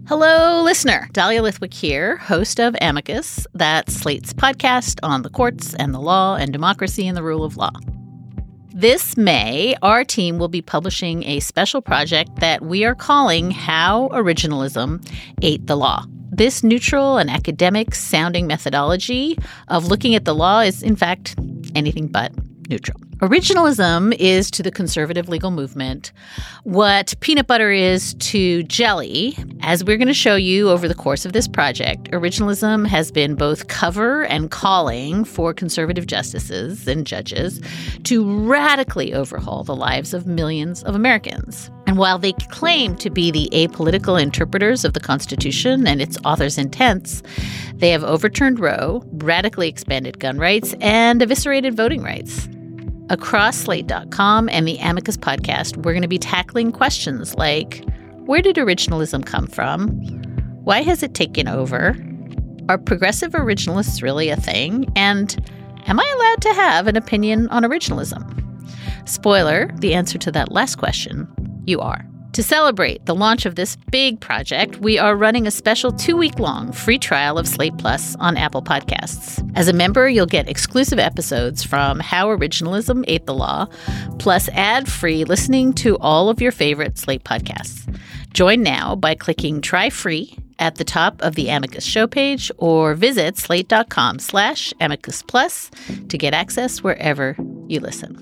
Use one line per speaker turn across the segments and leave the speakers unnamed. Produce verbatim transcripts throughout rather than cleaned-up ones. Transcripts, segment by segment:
Hello, listener. Dahlia Lithwick here, host of Amicus, that's Slate's podcast on the courts and the law and democracy and the rule of law. This May, our team will be publishing a special project that we are calling How Originalism Ate the Law. This neutral and academic-sounding methodology of looking at the law is, in fact, anything but neutral. Originalism is to the conservative legal movement what peanut butter is to jelly. As we're going to show you over the course of this project, originalism has been both cover and calling for conservative justices and judges to radically overhaul the lives of millions of Americans. And while they claim to be the apolitical interpreters of the Constitution and its author's intents, they have overturned Roe, radically expanded gun rights, and eviscerated voting rights. Across Slate dot com and the Amicus podcast, we're going to be tackling questions like, where did originalism come from? Why has it taken over? Are progressive originalists really a thing? And am I allowed to have an opinion on originalism? Spoiler, the answer to that last question, you are. To celebrate the launch of this big project, we are running a special two-week-long free trial of Slate Plus on Apple Podcasts. As a member, you'll get exclusive episodes from How Originalism Ate the Law, plus ad-free listening to all of your favorite Slate podcasts. Join now by clicking Try Free at the top of the Amicus show page or visit slate.com slash Amicus Plus to get access wherever you listen.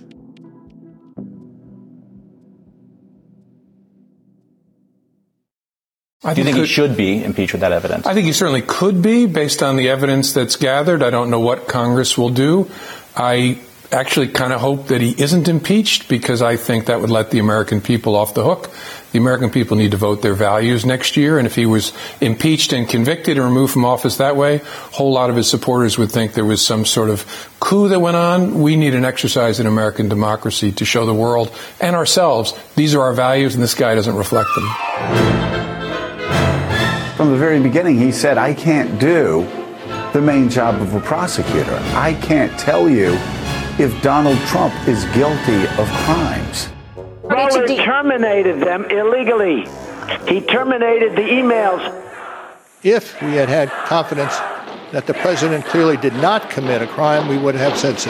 I Do you think could, he should be impeached with that evidence?
I think he certainly could be, based on the evidence that's gathered. I don't know what Congress will do. I actually kind of hope that he isn't impeached, because I think that would let the American people off the hook. The American people need to vote their values next year, and if he was impeached and convicted and removed from office that way, a whole lot of his supporters would think there was some sort of coup that went on. We need an exercise in American democracy to show the world and ourselves these are our values, and this guy doesn't reflect them.
From the very beginning, he said, I can't do the main job of a prosecutor. I can't tell you if Donald Trump is guilty of crimes.
Mueller terminated them illegally. He terminated the emails.
If we had had confidence that the president clearly did not commit a crime, we would have said so.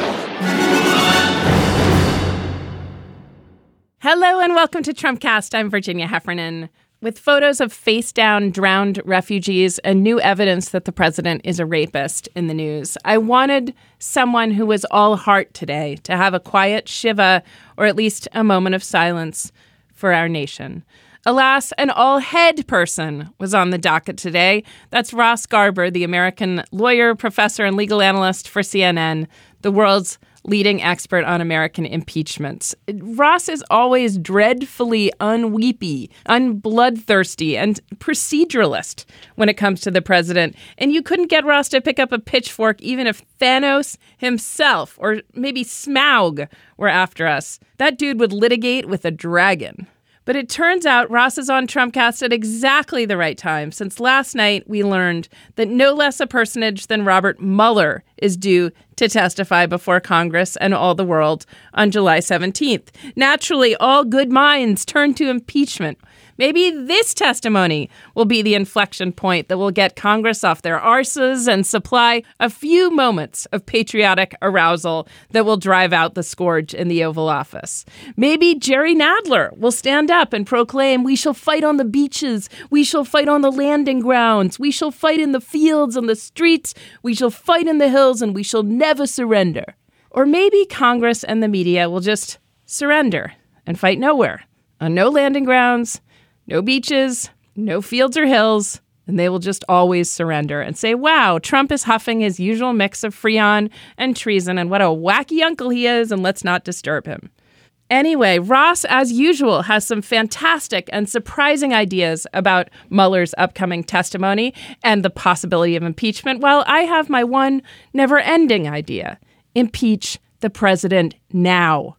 Hello and welcome to Trumpcast. I'm Virginia Heffernan. With photos of face-down, drowned refugees and new evidence that the president is a rapist in the news, I wanted someone who was all heart today to have a quiet shiva, or at least a moment of silence for our nation. Alas, an all-head person was on the docket today. That's Ross Garber, the American lawyer, professor, and legal analyst for C N N, the world's leading expert on American impeachments. Ross is always dreadfully unweepy, unbloodthirsty, and proceduralist when it comes to the president. And you couldn't get Ross to pick up a pitchfork even if Thanos himself or maybe Smaug were after us. That dude would litigate with a dragon. But it turns out Ross is on Trumpcast at exactly the right time, since last night we learned that no less a personage than Robert Mueller is due to testify before Congress and all the world on July seventeenth. Naturally, all good minds turn to impeachment. Maybe this testimony will be the inflection point that will get Congress off their arses and supply a few moments of patriotic arousal that will drive out the scourge in the Oval Office. Maybe Jerry Nadler will stand up and proclaim, we shall fight on the beaches, we shall fight on the landing grounds, we shall fight in the fields and the streets, we shall fight in the hills, and we shall never surrender. Or maybe Congress and the media will just surrender and fight nowhere, on no landing grounds, no beaches, no fields or hills, and they will just always surrender and say, wow, Trump is huffing his usual mix of Freon and treason, and what a wacky uncle he is, and let's not disturb him. Anyway, Ross, as usual, has some fantastic and surprising ideas about Mueller's upcoming testimony and the possibility of impeachment, while I have my one never-ending idea: impeach the president now.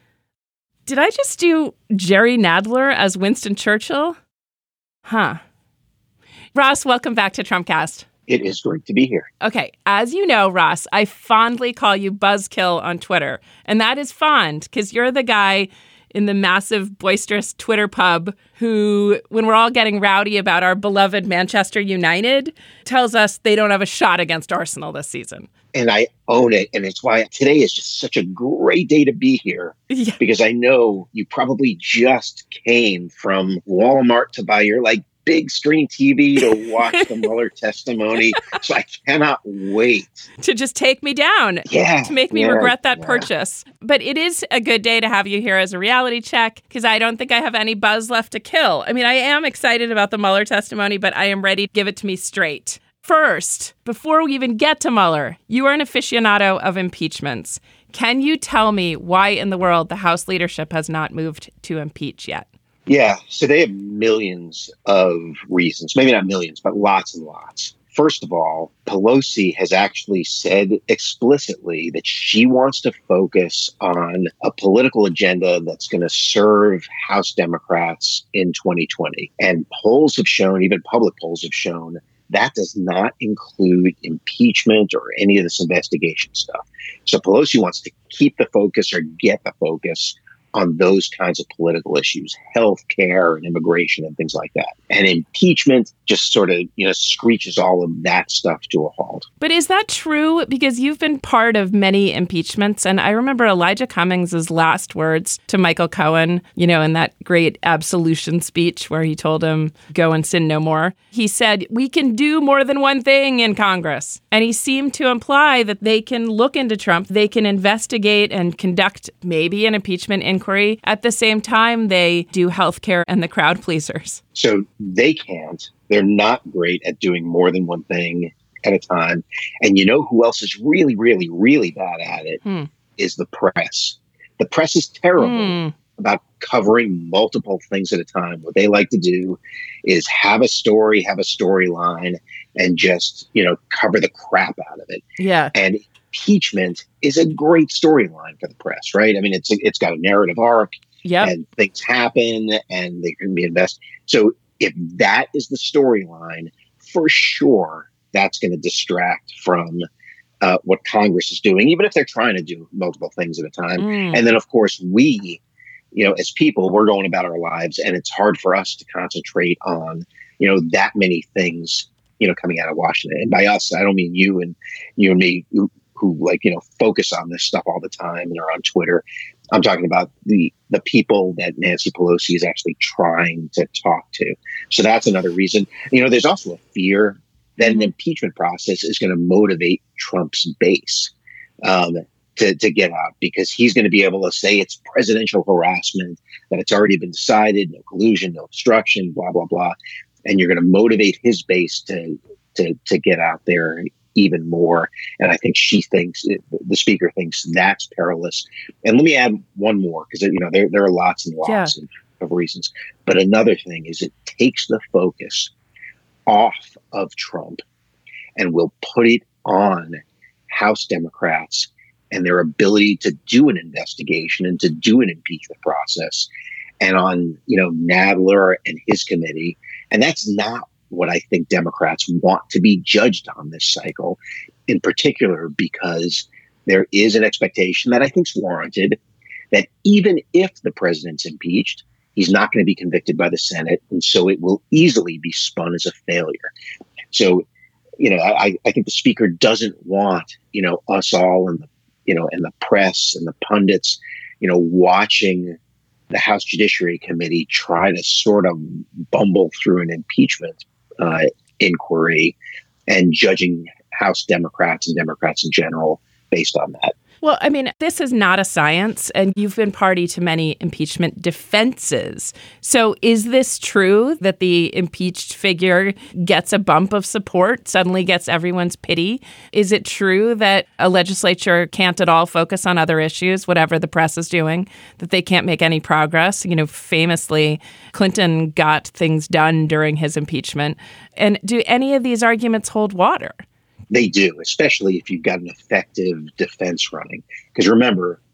Did I just do Jerry Nadler as Winston Churchill? Huh. Ross, welcome back to Trumpcast.
It is great to be here.
Okay, as you know, Ross, I fondly call you Buzzkill on Twitter. And that is fond, because you're the guy in the massive, boisterous Twitter pub who, when we're all getting rowdy about our beloved Manchester United, tells us they don't have a shot against Arsenal this season.
And I own it. And it's why today is just such a great day to be here.
Yeah.
Because I know you probably just came from Walmart to buy your like big screen T V to watch the Mueller testimony. So I cannot wait.
To just take me down.
Yeah.
To make me
yeah,
regret that
yeah.
purchase. But it is a good day to have you here as a reality check because I don't think I have any buzz left to kill. I mean, I am excited about the Mueller testimony, but I am ready to give it to me straight. First, before we even get to Mueller, you are an aficionado of impeachments. Can you tell me why in the world the House leadership has not moved to impeach yet?
Yeah, so they have millions of reasons, maybe not millions, but lots and lots. First of all, Pelosi has actually said explicitly that she wants to focus on a political agenda that's going to serve House Democrats in twenty twenty. And polls have shown, even public polls have shown, that does not include impeachment or any of this investigation stuff. So Pelosi wants to keep the focus or get the focus on those kinds of political issues, health care and immigration and things like that. And impeachment just sort of, you know, screeches all of that stuff to a halt.
But is that true? Because you've been part of many impeachments. And I remember Elijah Cummings' last words to Michael Cohen, you know, in that great absolution speech where he told him, go and sin no more. He said, we can do more than one thing in Congress. And he seemed to imply that they can look into Trump, they can investigate and conduct maybe an impeachment inquiry. At the same time, they do healthcare and the crowd pleasers.
So they can't. They're not great at doing more than one thing at a time. And you know who else is really, really, really bad at it? Hmm. Is the press. The press is terrible hmm. about covering multiple things at a time. What they like to do is have a story, have a storyline, and just, you know, cover the crap out of it.
Yeah.
And impeachment is a great storyline for the press, right? I mean, it's it's got a narrative arc,
yep.
and things happen, and they can be invested. So if that is the storyline, for sure, that's going to distract from uh, what Congress is doing, even if they're trying to do multiple things at a time. Mm. And then, of course, we, you know, as people, we're going about our lives, and it's hard for us to concentrate on, you know, that many things, you know, coming out of Washington. And by us, I don't mean you and you and me, who, who like, you know, focus on this stuff all the time and are on Twitter. I'm talking about the the people that Nancy Pelosi is actually trying to talk to. So that's another reason. You know, there's also a fear that an impeachment process is going to motivate Trump's base um, to, to get out, because he's going to be able to say it's presidential harassment, that it's already been decided, no collusion, no obstruction, blah, blah, blah. And you're going to motivate his base to to to get out there even more. And I think she thinks, the speaker thinks that's perilous. And let me add one more, because, you know, there, there are lots and lots yeah. of, of reasons. But another thing is it takes the focus off of Trump and will put it on House Democrats and their ability to do an investigation and to do an impeachment process, and on, you know, Nadler and his committee. And that's not what I think Democrats want to be judged on this cycle, in particular, because there is an expectation that I think is warranted that even if the president's impeached, he's not going to be convicted by the Senate. And so it will easily be spun as a failure. So, you know, I, I think the speaker doesn't want, you know, us all and the, you know, and the press and the pundits, you know, watching the House Judiciary Committee try to sort of bumble through an impeachment uh, inquiry and judging House Democrats and Democrats in general based on that.
Well, I mean, this is not a science, and you've been party to many impeachment defenses. So is this true that the impeached figure gets a bump of support, suddenly gets everyone's pity? Is it true that a legislature can't at all focus on other issues, whatever the press is doing, that they can't make any progress? You know, famously, Clinton got things done during his impeachment. And do any of these arguments hold water?
They do, especially if you've got an effective defense running. Because remember,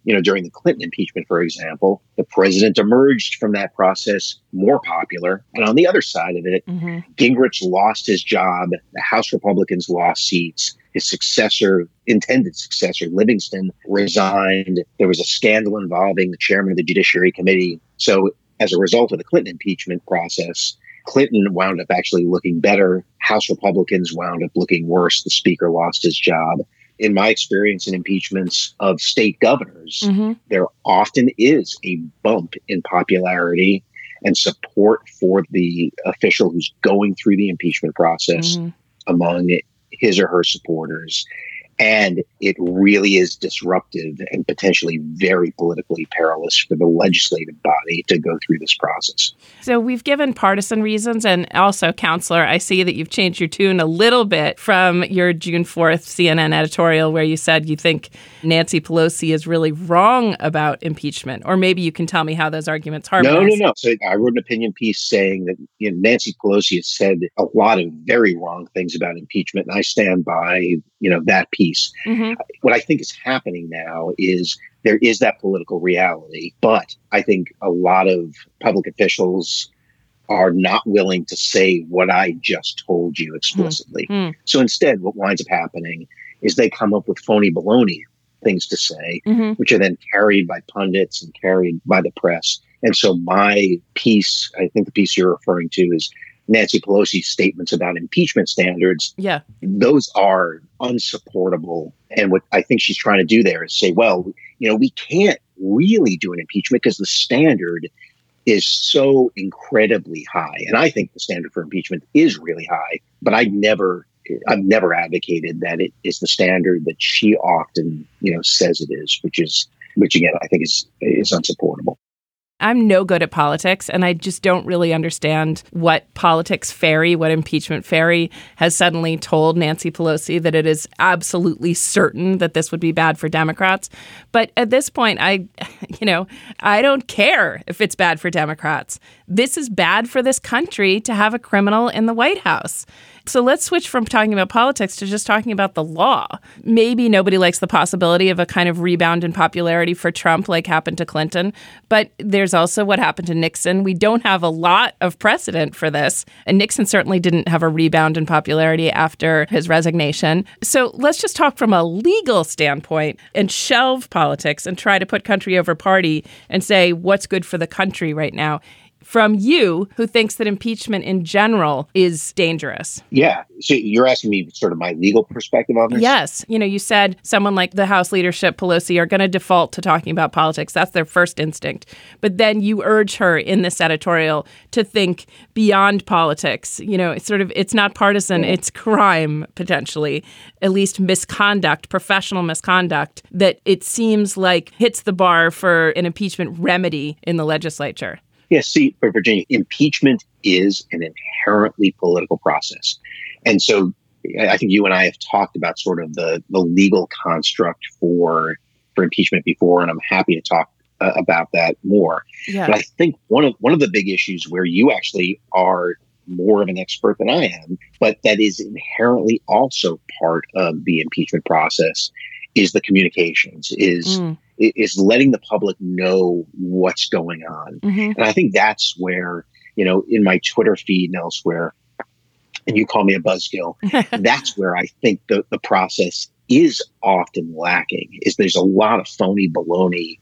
you know, during the Clinton impeachment, for example, the president emerged from that process more popular. And on the other side of it, mm-hmm. Gingrich lost his job. The House Republicans lost seats. His successor, intended successor, Livingston, resigned. There was a scandal involving the chairman of the Judiciary Committee. So as a result of the Clinton impeachment process, Clinton wound up actually looking better. House Republicans wound up looking worse. The speaker lost his job. In my experience in impeachments of state governors, mm-hmm. there often is a bump in popularity and support for the official who's going through the impeachment process mm-hmm. among his or her supporters. And it really is disruptive and potentially very politically perilous for the legislative body to go through this process.
So we've given partisan reasons. And also, Counselor, I see that you've changed your tune a little bit from your June fourth C N N editorial where you said you think Nancy Pelosi is really wrong about impeachment. Or maybe you can tell me how those arguments harmonize.
No, no, no. So I wrote an opinion piece saying that you know, Nancy Pelosi has said a lot of very wrong things about impeachment. And I stand by, you know, that piece. Mm-hmm. What I think is happening now is there is that political reality, but I think a lot of public officials are not willing to say what I just told you explicitly. Mm-hmm. So instead, what winds up happening is they come up with phony baloney things to say, mm-hmm. which are then carried by pundits and carried by the press. And so my piece, I think the piece you're referring to is Nancy Pelosi's statements about impeachment standards.
Yeah.
Those are unsupportable. And what I think she's trying to do there is say, well, you know, we can't really do an impeachment because the standard is so incredibly high. And I think the standard for impeachment is really high, but I never, I've never advocated that it is the standard that she often, you know, says it is, which is, which again, I think is, is unsupportable.
I'm no good at politics, and I just don't really understand what politics fairy, what impeachment fairy has suddenly told Nancy Pelosi that it is absolutely certain that this would be bad for Democrats. But at this point, I, you know, I don't care if it's bad for Democrats. This is bad for this country to have a criminal in the White House. So let's switch from talking about politics to just talking about the law. Maybe nobody likes the possibility of a kind of rebound in popularity for Trump like happened to Clinton, but there's also what happened to Nixon. We don't have a lot of precedent for this, and Nixon certainly didn't have a rebound in popularity after his resignation. So let's just talk from a legal standpoint and shelve politics and try to put country over party and say what's good for the country right now. From you, who thinks that impeachment in general is dangerous.
Yeah. So you're asking me sort of my legal perspective on this?
Yes. You know, you said someone like the House leadership, Pelosi, are going to default to talking about politics. That's their first instinct. But then you urge her in this editorial to think beyond politics. You know, it's sort of, it's not partisan, yeah. It's crime, potentially, at least misconduct, professional misconduct, that it seems like hits the bar for an impeachment remedy in the legislature.
Yes, see, for Virginia, impeachment is an inherently political process. And so I think you and I have talked about sort of the, the legal construct for for impeachment before, and I'm happy to talk uh, about that more. Yeah. But I think one of one of the big issues where you actually are more of an expert than I am, but that is inherently also part of the impeachment process is the communications, is mm. is letting the public know what's going on. Mm-hmm. And I think that's where, you know, in my Twitter feed and elsewhere, and you call me a buzzkill, that's where I think the, the process is often lacking, is there's a lot of phony baloney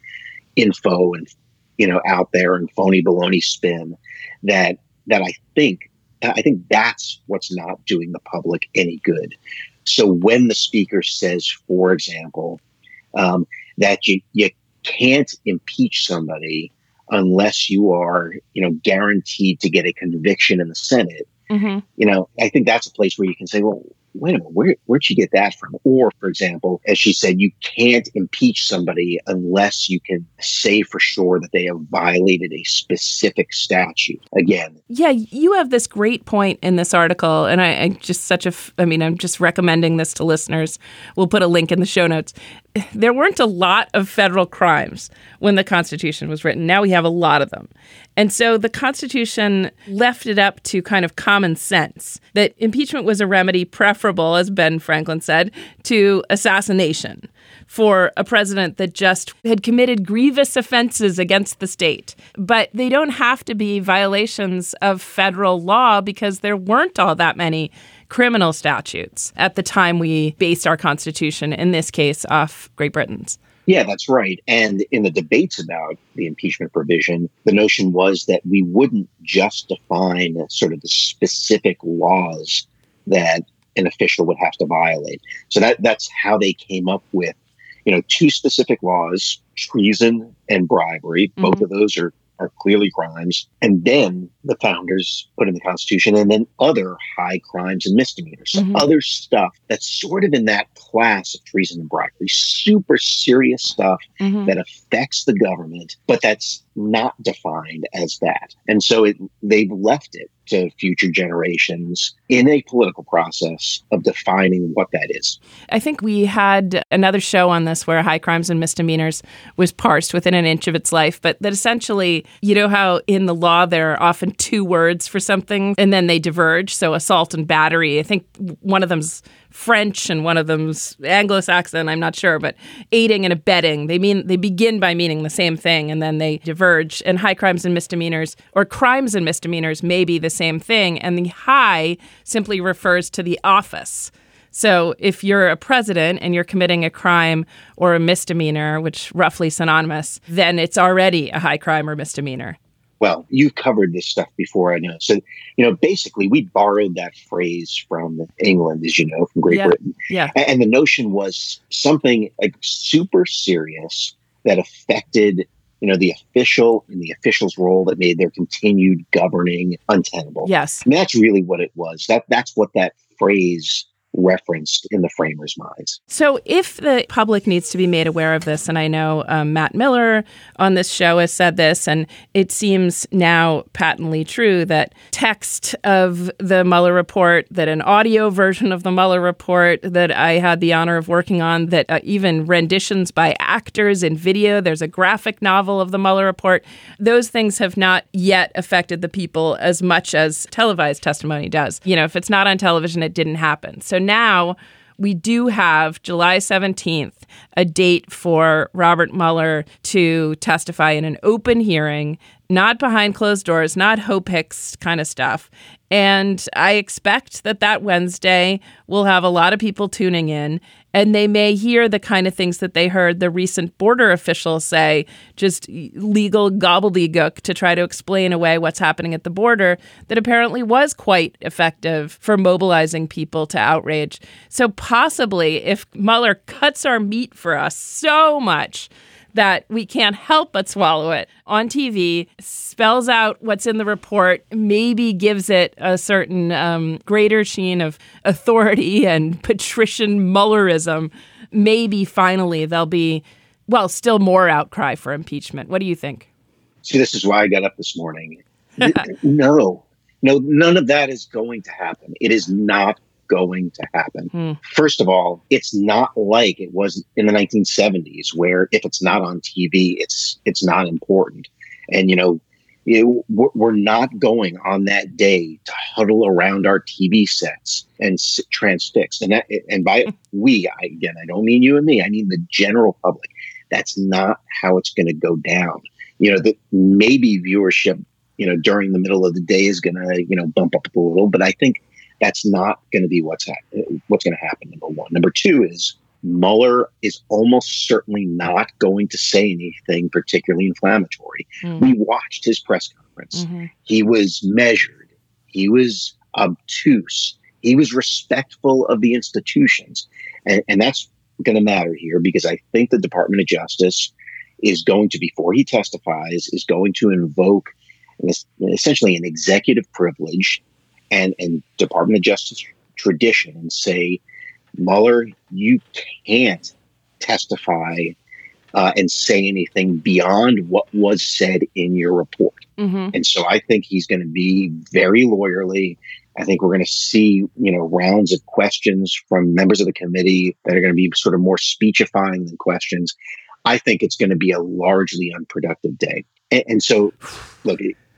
info and, you know, out there and phony baloney spin that that I think, I think that's what's not doing the public any good. So when the speaker says, for example, um, that you, you can't impeach somebody unless you are, you know, guaranteed to get a conviction in the Senate, mm-hmm. you know, I think that's a place where you can say, well, wait a minute, where, where'd you get that from? Or, for example, as she said, you can't impeach somebody unless you can say for sure that they have violated a specific statute. Again.
Yeah, you have this great point in this article, and I, I just such a, I mean, I'm just recommending this to listeners. We'll put a link in the show notes. There weren't a lot of federal crimes when the Constitution was written. Now we have a lot of them. And so the Constitution left it up to kind of common sense that impeachment was a remedy preferable, as Ben Franklin said, to assassination. for a president that just had committed grievous offenses against the state. But they don't have to be violations of federal law because there weren't all that many criminal statutes at the time we based our Constitution, in this case, off Great Britain's.
Yeah, that's right. And in the debates about the impeachment provision, the notion was that we wouldn't just define sort of the specific laws that an official would have to violate. So that that's how they came up with, you know, two specific laws, treason and bribery. Mm-hmm. Both of those are, are clearly crimes. And then the founders put in the Constitution, and then other high crimes and misdemeanors. So mm-hmm. other stuff that's sort of in that class of treason and bribery, super serious stuff mm-hmm. that affects the government, but that's not defined as that. And so it, they've left it to future generations in a political process of defining what that is.
I think we had another show on this where high crimes and misdemeanors was parsed within an inch of its life, but that essentially, you know how in the law there are often two words for something and then they diverge. So assault and battery, I think one of them's French and one of them's Anglo-Saxon, I'm not sure, but aiding and abetting, they mean they begin by meaning the same thing and then they diverge. And high crimes and misdemeanors, or crimes and misdemeanors, may be the same thing. And the high simply refers to the office. So if you're a president and you're committing a crime or a misdemeanor, which roughly synonymous, then it's already a high crime or misdemeanor.
Well, you've covered this stuff before, I know. So, you know, basically, we borrowed that phrase from England, as you know, from Great
yeah.
Britain.
Yeah.
And the notion was something like super serious that affected, you know, the official and the official's role that made their continued governing untenable.
Yes.
I mean, that's really what it was. That That's what that phrase referenced in the framers' minds.
So if the public needs to be made aware of this, and I know um, Matt Miller on this show has said this, and it seems now patently true that text of the Mueller report, that an audio version of the Mueller report that I had the honor of working on, that uh, even renditions by actors in video, there's a graphic novel of the Mueller report, those things have not yet affected the people as much as televised testimony does. You know, if it's not on television, it didn't happen. So now we do have July seventeenth, a date for Robert Mueller to testify in an open hearing, not behind closed doors, not Hope Hicks kind of stuff. And I expect that that Wednesday will have a lot of people tuning in, and they may hear the kind of things that they heard the recent border officials say, just legal gobbledygook to try to explain away what's happening at the border that apparently was quite effective for mobilizing people to outrage. So possibly if Mueller cuts our meat for us so much that we can't help but swallow it on T V, spells out what's in the report, maybe gives it a certain um, greater sheen of authority and patrician Muellerism, maybe finally there'll be, well, still more outcry for impeachment. What do you think?
See, this is why I got up this morning. no, no, none of that is going to happen. It is not going to happen. Hmm. First of all, it's not like it was in the nineteen seventies, where if it's not on T V, it's it's not important. And, you know, you, we're not going on that day to huddle around our T V sets and sit transfixed. And that, and by we, I, again, I don't mean you and me. I mean the general public. That's not how it's going to go down. You know, that maybe viewership, you know, during the middle of the day is going to, you know, bump up a little. But I think that's not going to be what's ha- what's going to happen, number one. Number two is Mueller is almost certainly not going to say anything particularly inflammatory. Mm. We watched his press conference. Mm-hmm. He was measured. He was obtuse. He was respectful of the institutions. And, and that's going to matter here, because I think the Department of Justice is going to, before he testifies, is going to invoke an, essentially an executive privilege and, and Department of Justice tradition and say, Mueller, you can't testify uh, and say anything beyond what was said in your report. Mm-hmm. And so I think he's going to be very lawyerly. I think we're going to see, you know, rounds of questions from members of the committee that are going to be sort of more speechifying than questions. I think it's going to be a largely unproductive day. And, and so, look,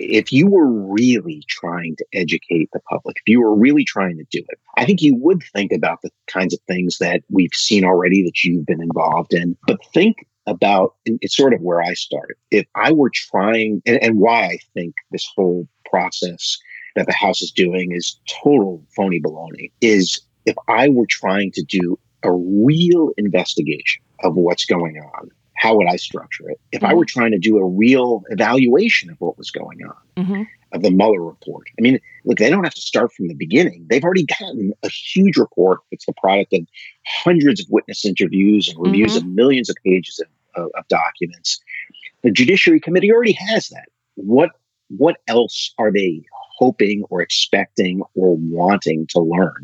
if you were really trying to educate the public, if you were really trying to do it, I think you would think about the kinds of things that we've seen already that you've been involved in. But think about, and it's sort of where I started. If I were trying, and, and why I think this whole process that the House is doing is total phony baloney, is if I were trying to do a real investigation of what's going on, how would I structure it? If mm-hmm. I were trying to do a real evaluation of what was going on, mm-hmm. of the Mueller report. I mean, look, they don't have to start from the beginning. They've already gotten a huge report. It's the product of hundreds of witness interviews and reviews mm-hmm. of millions of pages of, of, of documents. The Judiciary Committee already has that. What, what else are they hoping or expecting or wanting to learn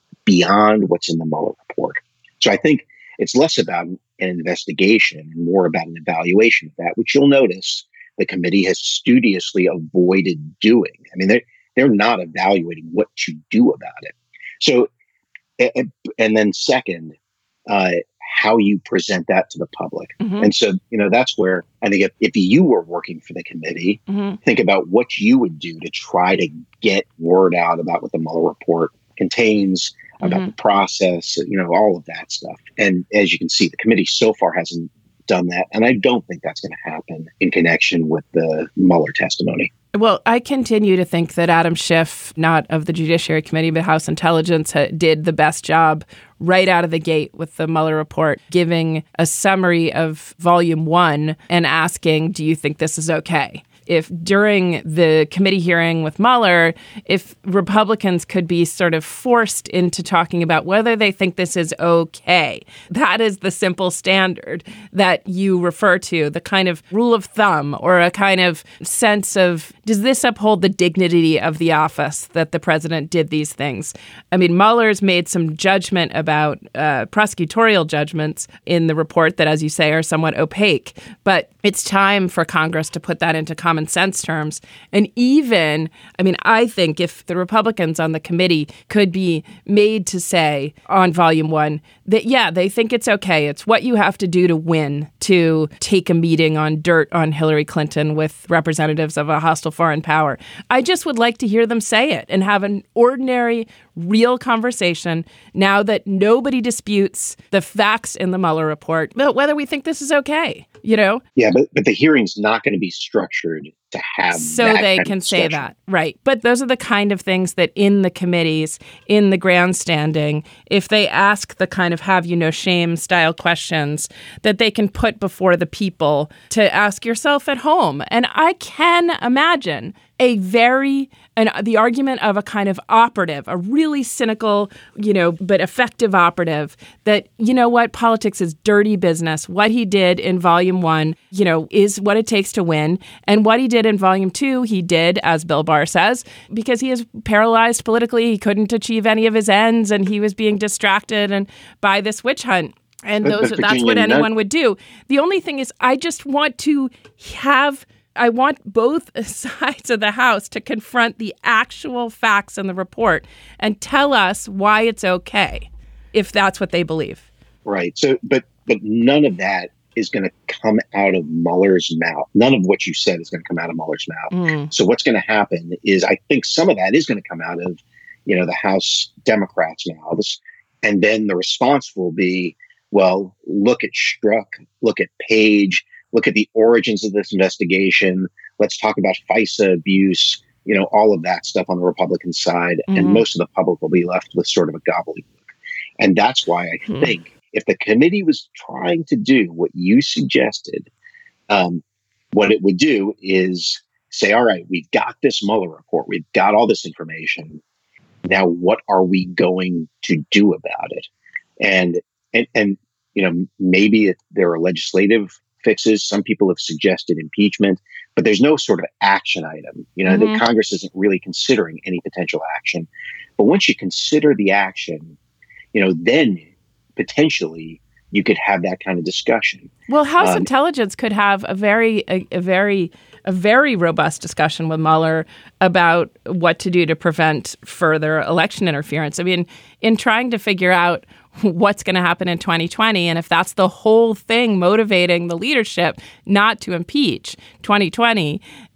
beyond what's in the Mueller report? So I think it's less about an investigation and more about an evaluation of that, which you'll notice the committee has studiously avoided doing. I mean, they're, they're not evaluating what to do about it. So, and, and then second, uh, how you present that to the public. Mm-hmm. And so, you know, that's where I think if, if you were working for the committee, mm-hmm. think about what you would do to try to get word out about what the Mueller report contains, about mm-hmm. the process, you know, all of that stuff. And as you can see, the committee so far hasn't done that. And I don't think that's going to happen in connection with the Mueller testimony.
Well, I continue to think that Adam Schiff, not of the Judiciary Committee, but House Intelligence, ha- did the best job right out of the gate with the Mueller report, giving a summary of volume one and asking, do you think this is okay? If during the committee hearing with Mueller, if Republicans could be sort of forced into talking about whether they think this is okay, that is the simple standard that you refer to, the kind of rule of thumb or a kind of sense of, does this uphold the dignity of the office that the president did these things? I mean, Mueller's made some judgment about uh, prosecutorial judgments in the report that, as you say, are somewhat opaque, but it's time for Congress to put that into common sense terms. And even, I mean, I think if the Republicans on the committee could be made to say on volume one that, yeah, they think it's okay. It's what you have to do to win, to take a meeting on dirt on Hillary Clinton with representatives of a hostile foreign power. I just would like to hear them say it and have an ordinary, real conversation now that nobody disputes the facts in the Mueller report, but whether we think this is okay, you know?
Yeah, but, but the hearing's not going to be structured to have
so
that
they
kind
can
of
say that, right? But those are the kind of things that in the committees, in the grandstanding, if they ask the kind of have you no shame style questions that they can put before the people to ask yourself at home. And I can imagine a very, and the argument of a kind of operative, a really cynical, you know, but effective operative that, you know what, politics is dirty business. What he did in volume one, you know, is what it takes to win. And what he did in volume two, he did, as Bill Barr says, because he is paralyzed politically. He couldn't achieve any of his ends and he was being distracted and by this witch hunt. And
but,
those,
but
that's
Virginia,
what anyone
that-
would do. The only thing is, I just want to have I want both sides of the House to confront the actual facts in the report and tell us why it's okay, if that's what they believe.
Right. So, but but none of that is going to come out of Mueller's mouth. None of what you said is going to come out of Mueller's mouth. Mm. So what's going to happen is I think some of that is going to come out of, you know, the House Democrats' mouths. And then the response will be, well, look at Strzok, look at Page, look at the origins of this investigation. Let's talk about FISA abuse, you know, all of that stuff on the Republican side. Mm-hmm. And most of the public will be left with sort of a gobbledygook. And that's why I mm-hmm. think if the committee was trying to do what you suggested, um, what it would do is say, all right, we've got this Mueller report. We've got all this information. Now, what are we going to do about it? And, and, and you know, maybe it, there are legislative fixes. Some people have suggested impeachment, but there's no sort of action item. You know, mm-hmm. the Congress isn't really considering any potential action. But once you consider the action, you know, then potentially you could have that kind of discussion.
Well, House
um,
Intelligence could have a very, a, a very, a very robust discussion with Mueller about what to do to prevent further election interference. I mean, in trying to figure out what's going to happen in twenty twenty. And if that's the whole thing motivating the leadership not to impeach twenty twenty,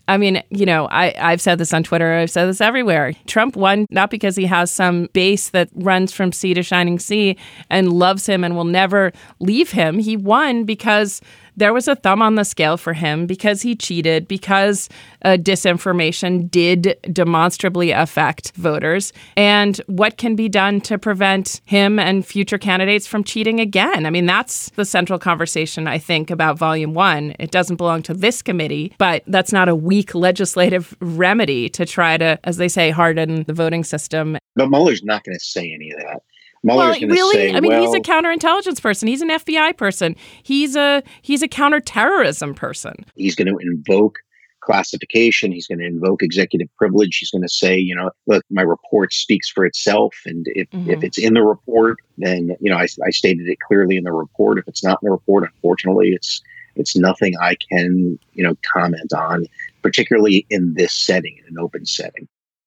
I mean, you know, I, I've said this on Twitter. I've said this everywhere. Trump won not because he has some base that runs from sea to shining sea and loves him and will never leave him. He won because there was a thumb on the scale for him, because he cheated, because uh, disinformation did demonstrably affect voters, and what can be done to prevent him and future candidates from cheating again. I mean, that's the central conversation, I think, about Volume One. It doesn't belong to this committee, but that's not a weak legislative remedy to try to, as they say, harden the voting system.
But Mueller's not going to say any of that. Mueller's
well, really,
say,
I mean,
well,
he's a counterintelligence person. He's an F B I person. He's a he's a counterterrorism person.
He's going to invoke classification. He's going to invoke executive privilege. He's going to say, you know, look, my report speaks for itself. And if, mm-hmm. if it's in the report, then, you know, I, I stated it clearly in the report. If it's not in the report, unfortunately, it's it's nothing I can, you know, comment on, particularly in this setting, in an open setting.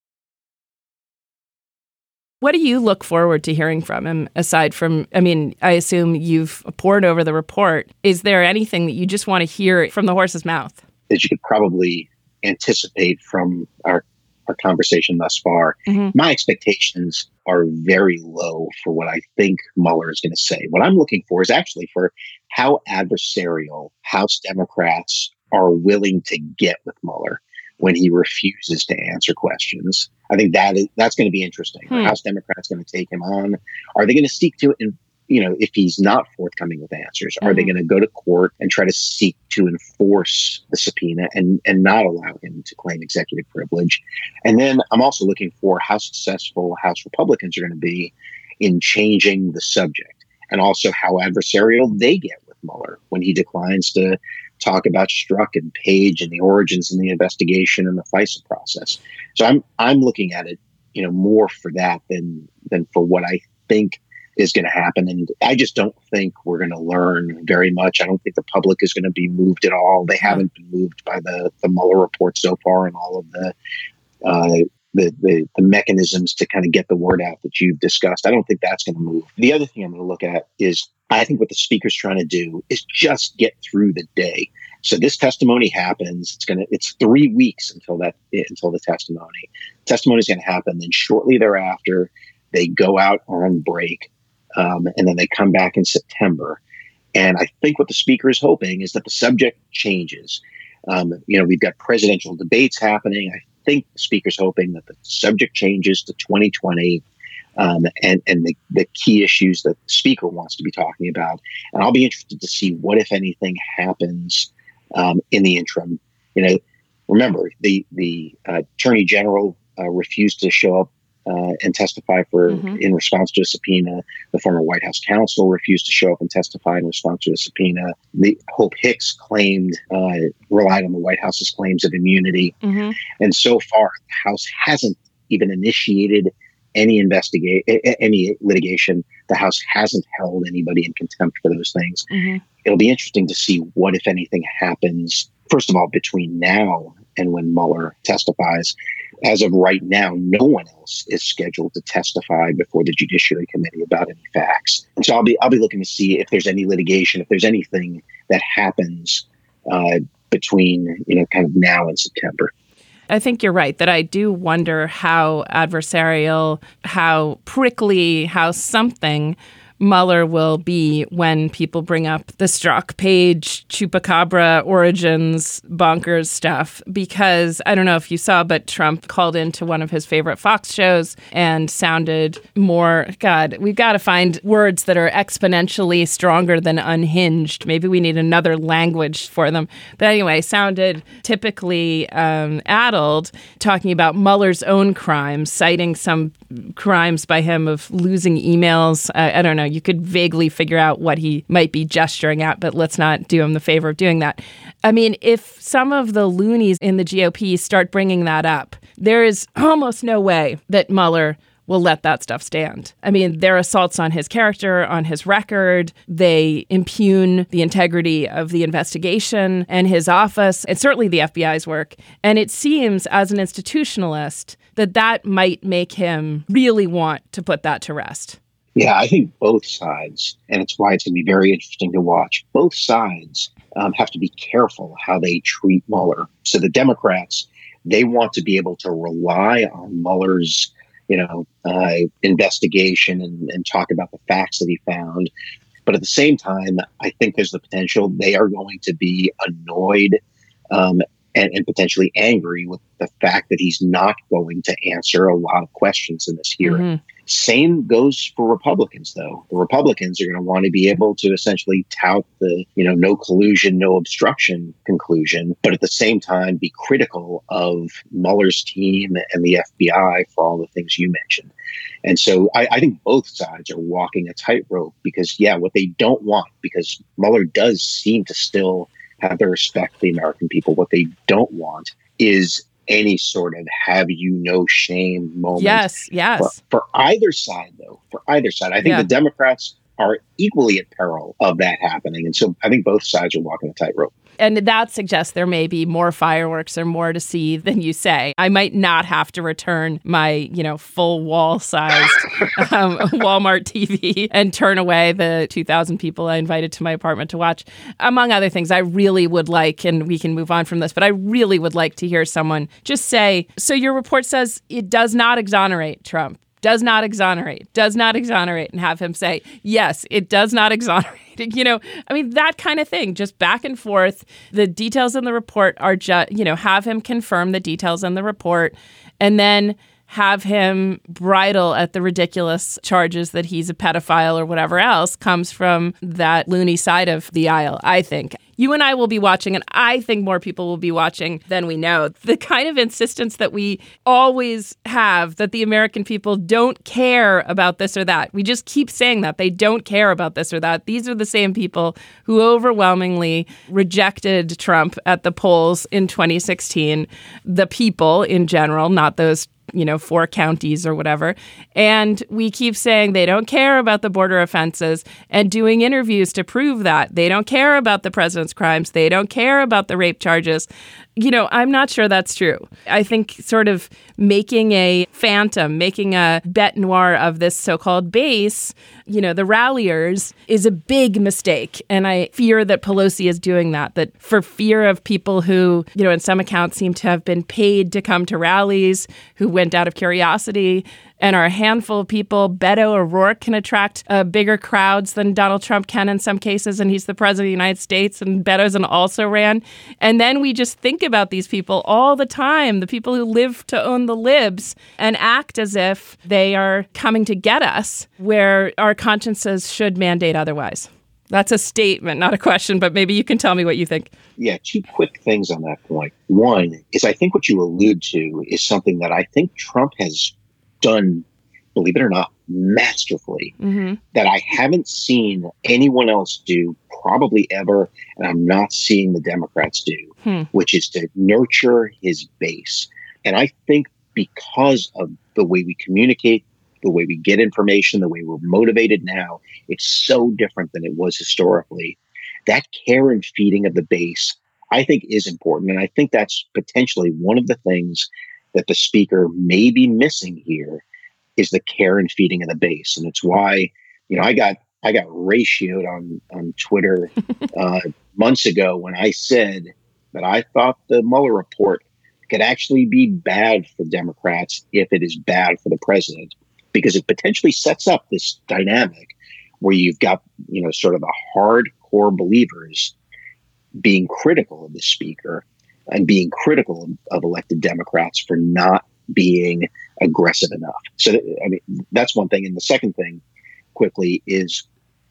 What do you look forward to hearing from him, aside from, I mean, I assume you've pored over the report. Is there anything that you just want to hear from the horse's mouth?
As you could probably anticipate from our, our conversation thus far, mm-hmm. my expectations are very low for what I think Mueller is going to say. What I'm looking for is actually for how adversarial House Democrats are willing to get with Mueller when he refuses to answer questions. I think that is, that's going to be interesting. Hmm. Are House Democrats going to take him on? Are they going to seek to, you know, if he's not forthcoming with answers, are mm-hmm. they going to go to court and try to seek to enforce the subpoena and, and not allow him to claim executive privilege? And then I'm also looking for how successful House Republicans are going to be in changing the subject, and also how adversarial they get with Mueller when he declines to talk about Strzok and Page and the origins and the investigation and the FISA process. So I'm I'm looking at it, you know, more for that than than for what I think is going to happen. And I just don't think we're going to learn very much. I don't think the public is going to be moved at all. They haven't been moved by the the Mueller report so far, and all of the uh, the, the the mechanisms to kind of get the word out that you've discussed. I don't think that's going to move. The other thing I'm going to look at is, I think what the speaker's trying to do is just get through the day. So this testimony happens. It's gonna. It's three weeks until that until the testimony. Testimony is going to happen. Then shortly thereafter, they go out on break, um, and then they come back in September. And I think what the speaker is hoping is that the subject changes. Um, you know, we've got presidential debates happening. I think the speaker's hoping that the subject changes to twenty twenty. Um, and, and the, the key issues that the speaker wants to be talking about. And I'll be interested to see what, if anything, happens um, in the interim. You know, remember, the, the uh, Attorney General uh, refused to show up uh, and testify for mm-hmm. in response to a subpoena. The former White House counsel refused to show up and testify in response to a subpoena. The Hope Hicks claimed, uh, relied on the White House's claims of immunity. Mm-hmm. And so far, the House hasn't even initiated any investigate, any litigation. The House hasn't held anybody in contempt for those things. Mm-hmm. It'll be interesting to see what, if anything, happens, first of all, between now and when Mueller testifies. As of right now, no one else is scheduled to testify before the Judiciary Committee about any facts. And so I'll be I'll be looking to see if there's any litigation, if there's anything that happens uh, between, you know, kind of now and September.
I think you're right that I do wonder how adversarial, how prickly, how something Mueller will be when people bring up the Strzok, Page, Chupacabra, origins, bonkers stuff. Because I don't know if you saw, but Trump called into one of his favorite Fox shows and sounded more, God, we've got to find words that are exponentially stronger than unhinged. Maybe we need another language for them. But anyway, sounded typically um, addled, talking about Mueller's own crimes, citing some crimes by him of losing emails. Uh, I don't know. You could vaguely figure out what he might be gesturing at, but let's not do him the favor of doing that. I mean, if some of the loonies in the G O P start bringing that up, there is almost no way that Mueller will let that stuff stand. I mean, they're assaults on his character, on his record. They impugn the integrity of the investigation and his office, and certainly the F B I's work. And it seems, as an institutionalist, that that might make him really want to put that to rest.
Yeah, I think both sides, and it's why it's going to be very interesting to watch, both sides um, have to be careful how they treat Mueller. So the Democrats, they want to be able to rely on Mueller's, you know, uh, investigation and, and talk about the facts that he found. But at the same time, I think there's the potential they are going to be annoyed um, and, and potentially angry with the fact that he's not going to answer a lot of questions in this hearing. Mm-hmm. Same goes for Republicans, though. The Republicans are going to want to be able to essentially tout the, you know, no collusion, no obstruction conclusion, but at the same time be critical of Mueller's team and the F B I for all the things you mentioned. And so I, I think both sides are walking a tightrope because, yeah, what they don't want, because Mueller does seem to still have the respect for the American people, what they don't want is any sort of have you no shame moment.
Yes, yes.
For, for either side, though, for either side. I think yeah. the Democrats are equally at peril of that happening. And so I think both sides are walking a tightrope.
And that suggests there may be more fireworks or more to see than you say. I might not have to return my, you know, full wall-sized um, Walmart T V and turn away the two thousand people I invited to my apartment to watch. Among other things, I really would like, and we can move on from this, but I really would like to hear someone just say, so your report says it does not exonerate Trump. Does not exonerate, does not exonerate, and have him say, yes, it does not exonerate. You know, I mean, that kind of thing, just back and forth. The details in the report are just, you know, have him confirm the details in the report and then have him bridle at the ridiculous charges that he's a pedophile or whatever else comes from that loony side of the aisle, I think. You and I will be watching, and I think more people will be watching than we know. The kind of insistence that we always have that the American people don't care about this or that. We just keep saying that. They don't care about this or that. These are the same people who overwhelmingly rejected Trump at the polls in twenty sixteen. The people in general, not those you know, four counties or whatever. And we keep saying they don't care about the border offenses and doing interviews to prove that. They don't care about the president's crimes. They don't care about the rape charges. You know, I'm not sure that's true. I think sort of making a phantom, making a bête noire of this so-called base, you know, the ralliers, is a big mistake. And I fear that Pelosi is doing that, that for fear of people who, you know, in some accounts seem to have been paid to come to rallies, who went out of curiosity, and are a handful of people. Beto O'Rourke can attract uh, bigger crowds than Donald Trump can in some cases, and he's the president of the United States, and Beto's an also-ran. And then we just think about these people all the time, the people who live to own the libs, and act as if they are coming to get us, where our consciences should mandate otherwise. That's a statement, not a question, but maybe you can tell me what you think.
Yeah, two quick things on that point. One is I think what you allude to is something that I think Trump has done, believe it or not, masterfully, mm-hmm. that I haven't seen anyone else do probably ever, and I'm not seeing the Democrats do, hmm. which is to nurture his base. And I think because of the way we communicate, the way we get information, the way we're motivated now, it's so different than it was historically. That care and feeding of the base, I think, is important. And I think that's potentially one of the things that the speaker may be missing here is the care and feeding of the base. And it's why, you know, I got I got ratioed on, on Twitter uh, months ago when I said that I thought the Mueller report could actually be bad for Democrats if it is bad for the president, because it potentially sets up this dynamic where you've got, you know, sort of the hardcore believers being critical of the speaker and being critical of, of elected Democrats for not being aggressive enough. So, I mean, that's one thing. And the second thing, quickly, is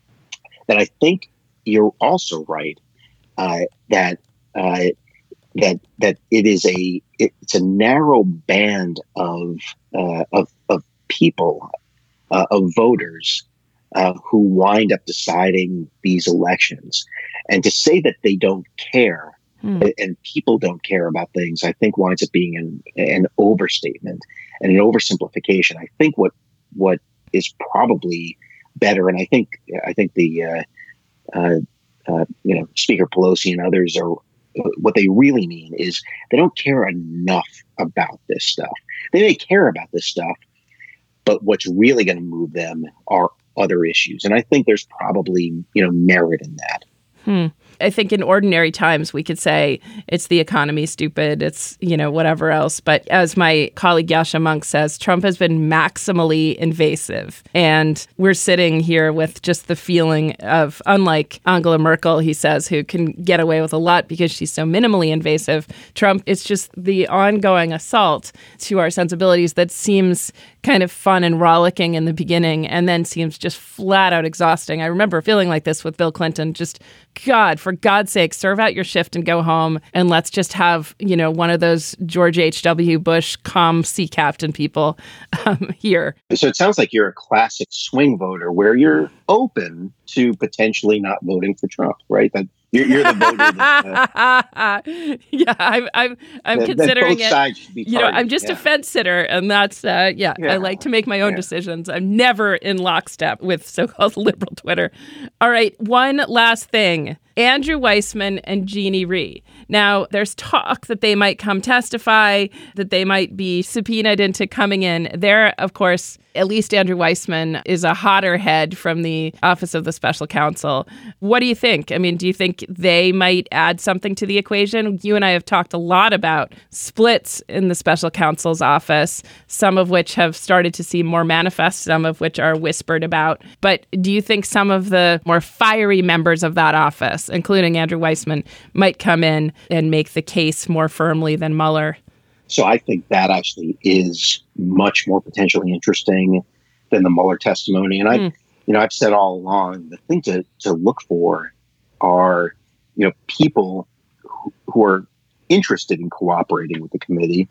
that I think you're also right uh, that uh, that that it is a it, it's a narrow band of uh, of of people, uh, of voters uh, who wind up deciding these elections, and to say that they don't care. Hmm. And people don't care about things, I think winds up being an, an overstatement and an oversimplification. I think what what is probably better, and I think I think the uh, uh, uh, you know Speaker Pelosi and others are what they really mean is they don't care enough about this stuff. They may care about this stuff, but what's really going to move them are other issues, and I think there's probably you know merit in that.
Hmm. I think in ordinary times, we could say it's the economy, stupid, it's, you know, whatever else. But as my colleague Yasha Monk says, Trump has been maximally invasive. And we're sitting here with just the feeling of, unlike Angela Merkel, he says, who can get away with a lot because she's so minimally invasive, Trump, it's just the ongoing assault to our sensibilities that seems kind of fun and rollicking in the beginning and then seems just flat out exhausting. I remember feeling like this with Bill Clinton. Just, God, for God's sake, serve out your shift and go home. And let's just have, you know, one of those George H W. Bush calm sea captain people um, here.
So it sounds like you're a classic swing voter where you're open to potentially not voting for Trump, right? That You're, you're the voter. That, uh,
yeah, I'm. I'm. I'm
that,
considering
that both
it.
Sides should be
you know, I'm just
yeah.
a fence sitter, and that's. Uh, yeah,
yeah,
I like to make my own
yeah.
decisions. I'm never in lockstep with so-called liberal Twitter. All right, one last thing. Andrew Weissmann and Jeannie Rhee. Now, there's talk that they might come testify, that they might be subpoenaed into coming in. They're, of course, at least Andrew Weissmann is a hotter head from the Office of the Special Counsel. What do you think? I mean, do you think they might add something to the equation? You and I have talked a lot about splits in the Special Counsel's office, some of which have started to seem more manifest, some of which are whispered about. But do you think some of the more fiery members of that office, including Andrew Weissmann, might come in and make the case more firmly than Mueller?
So I think that actually is much more potentially interesting than the Mueller testimony. And I, mm. you know, I've said all along, the thing to, to look for are, you know, people who, who are interested in cooperating with the committee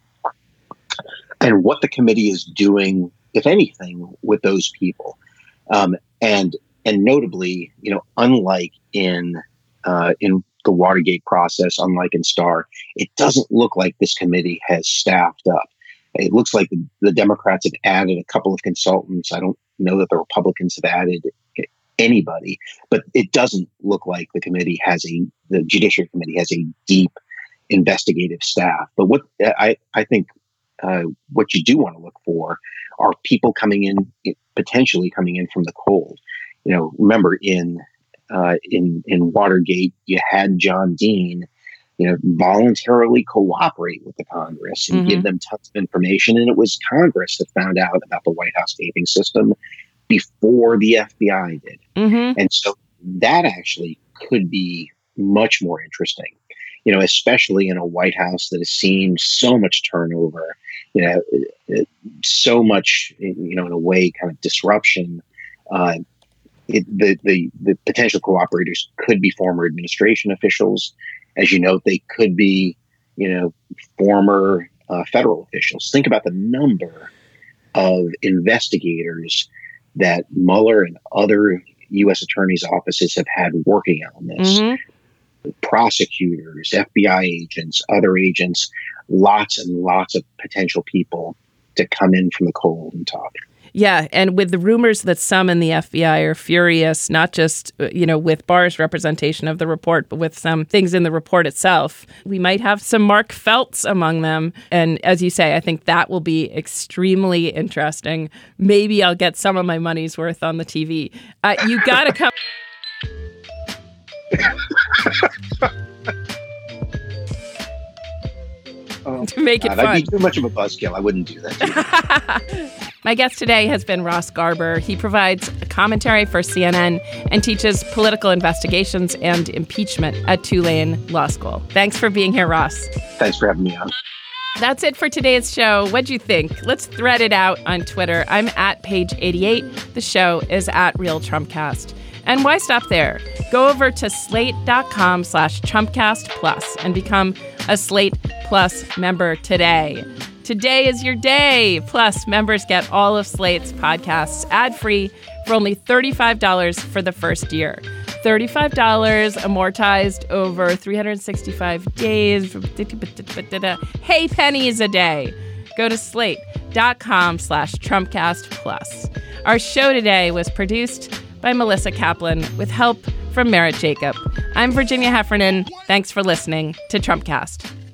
and what the committee is doing, if anything, with those people. Um, and and notably, you know, unlike in uh, in the Watergate process, unlike in Starr, it doesn't look like this committee has staffed up. It looks like the, the Democrats have added a couple of consultants. I don't know that the Republicans have added anybody, but it doesn't look like the committee has a, the Judiciary Committee has a deep investigative staff. But what I, I think uh, what you do want to look for are people coming in, potentially coming in from the cold. You know, remember in Uh, in in Watergate, you had John Dean, you know, voluntarily cooperate with the Congress and mm-hmm. give them tons of information. And it was Congress that found out about the White House taping system before the F B I did. Mm-hmm. And so that actually could be much more interesting, you know, especially in a White House that has seen so much turnover, you know, so much, you know, in a way, kind of disruption. Uh, It, the, the the potential cooperators could be former administration officials. As you note, they could be, you know, former uh, federal officials. Think about the number of investigators that Mueller and other U S attorneys' offices have had working on this. Mm-hmm. Prosecutors, F B I agents, other agents, lots and lots of potential people to come in from the cold and talk.
Yeah, and with the rumors that some in the F B I are furious, not just, you know, with Barr's representation of the report, but with some things in the report itself, we might have some Mark Felts among them. And as you say, I think that will be extremely interesting. Maybe I'll get some of my money's worth on the T V. Uh, you got to come.
Oh,
to make it
God,
fun.
That'd be too much of a buzzkill. I wouldn't do that to you.
My guest today has been Ross Garber. He provides a commentary for C N N and teaches political investigations and impeachment at Tulane Law School. Thanks for being here, Ross.
Thanks for having me on.
That's it for today's show. What'd you think? Let's thread it out on Twitter. I'm at page eighty-eight. The show is at Real Trumpcast. And why stop there? Go over to slate.com slash Trumpcast Plus and become a Slate Plus member today. Today is your day. Plus, members get all of Slate's podcasts ad-free for only thirty-five dollars for the first year. thirty-five dollars amortized over three hundred sixty-five days. Hey, pennies a day. Go to slate.com slash Trumpcast Plus. Our show today was produced by Melissa Kaplan with help from Merritt Jacob. I'm Virginia Heffernan. Thanks for listening to Trumpcast.